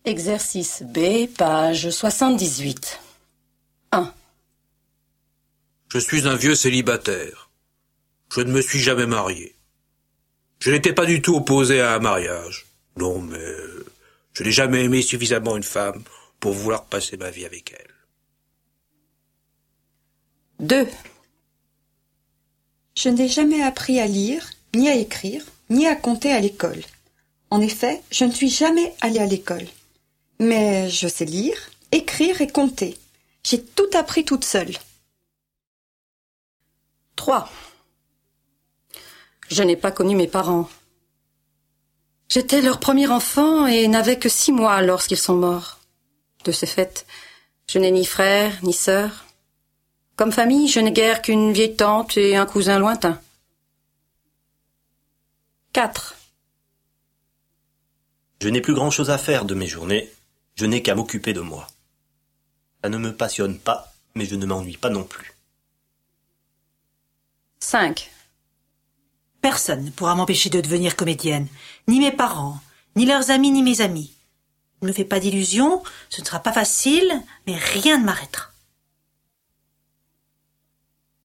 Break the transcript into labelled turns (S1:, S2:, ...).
S1: Exercice B, page 78. 1.
S2: Je suis un vieux célibataire. Je ne me suis jamais marié. Je n'étais pas du tout opposé à un mariage. Non, mais je n'ai jamais aimé suffisamment une femme pour vouloir passer ma vie avec elle.
S1: 2.
S3: Je n'ai jamais appris à lire, ni à écrire, ni à compter à l'école. En effet, je ne suis jamais allée à l'école. Mais je sais lire, écrire et compter. J'ai tout appris toute seule.
S1: 3. Je n'ai pas connu mes parents. J'étais leur premier enfant et n'avais que 6 mois lorsqu'ils sont morts. De ce fait, je n'ai ni frère ni sœur. Comme famille, je n'ai guère qu'une vieille tante et un cousin lointain. 4.
S4: Je n'ai plus grand-chose à faire de mes journées, je n'ai qu'à m'occuper de moi. Ça ne me passionne pas, mais je ne m'ennuie pas non plus.
S1: 5.
S5: Personne ne pourra m'empêcher de devenir comédienne, ni mes parents, ni leurs amis, ni mes amis. Je ne me fais pas d'illusions, ce ne sera pas facile, mais rien ne m'arrêtera.